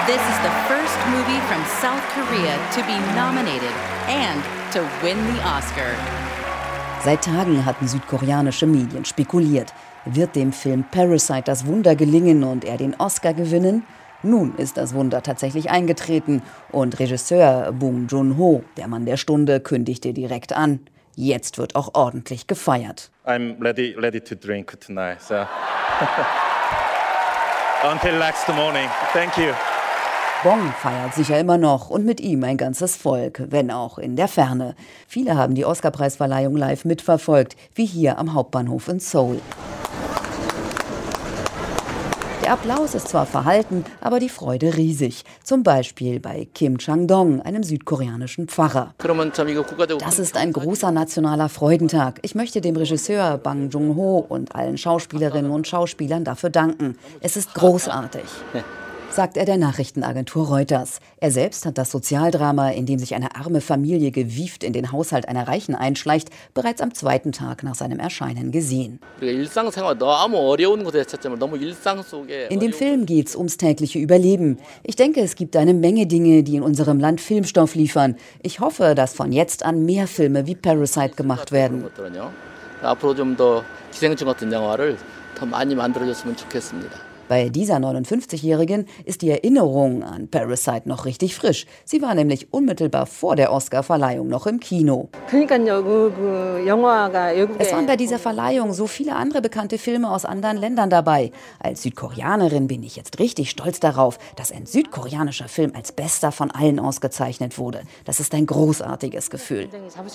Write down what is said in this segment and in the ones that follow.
This is the first movie from South Korea to be nominated and to win the Oscar. Seit Tagen hatten südkoreanische Medien spekuliert. Wird dem Film Parasite das Wunder gelingen und er den Oscar gewinnen? Nun ist das Wunder tatsächlich eingetreten und Regisseur Bong Joon-ho, der Mann der Stunde, kündigte direkt an: Jetzt wird auch ordentlich gefeiert. I'm ready to drink tonight. So. Until next morning. Thank you. Bong feiert sicher immer noch und mit ihm ein ganzes Volk, wenn auch in der Ferne. Viele haben die Oscarpreisverleihung live mitverfolgt, wie hier am Hauptbahnhof in Seoul. Der Applaus ist zwar verhalten, aber die Freude riesig. Zum Beispiel bei Kim Chang-dong, einem südkoreanischen Pfarrer. Das ist ein großer nationaler Freudentag. Ich möchte dem Regisseur Bong Joon-ho und allen Schauspielerinnen und Schauspielern dafür danken. Es ist großartig, sagt er der Nachrichtenagentur Reuters. Er selbst hat das Sozialdrama, in dem sich eine arme Familie gewieft in den Haushalt einer Reichen einschleicht, bereits am zweiten Tag nach seinem Erscheinen gesehen. In dem Film geht's ums tägliche Überleben. Ich denke, es gibt eine Menge Dinge, die in unserem Land Filmstoff liefern. Ich hoffe, dass von jetzt an mehr Filme wie Parasite gemacht werden. Bei dieser 59-Jährigen ist die Erinnerung an Parasite noch richtig frisch. Sie war nämlich unmittelbar vor der Oscarverleihung noch im Kino. Es waren bei dieser Verleihung so viele andere bekannte Filme aus anderen Ländern dabei. Als Südkoreanerin bin ich jetzt richtig stolz darauf, dass ein südkoreanischer Film als bester von allen ausgezeichnet wurde. Das ist ein großartiges Gefühl.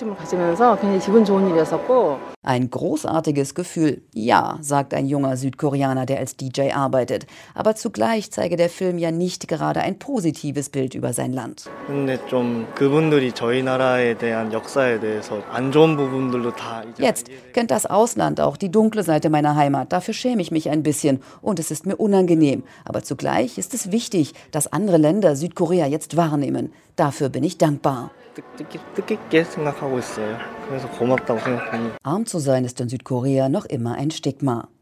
Ein großartiges Gefühl, ja, sagt ein junger Südkoreaner, der als DJ arbeitet. Aber zugleich zeige der Film ja nicht gerade ein positives Bild über sein Land. Jetzt kennt das Ausland auch die dunkle Seite meiner Heimat. Dafür schäme ich mich ein bisschen und es ist mir unangenehm. Aber zugleich ist es wichtig, dass andere Länder Südkorea jetzt wahrnehmen. Dafür bin ich dankbar. Arm zu sein ist in Südkorea noch immer ein Stigma.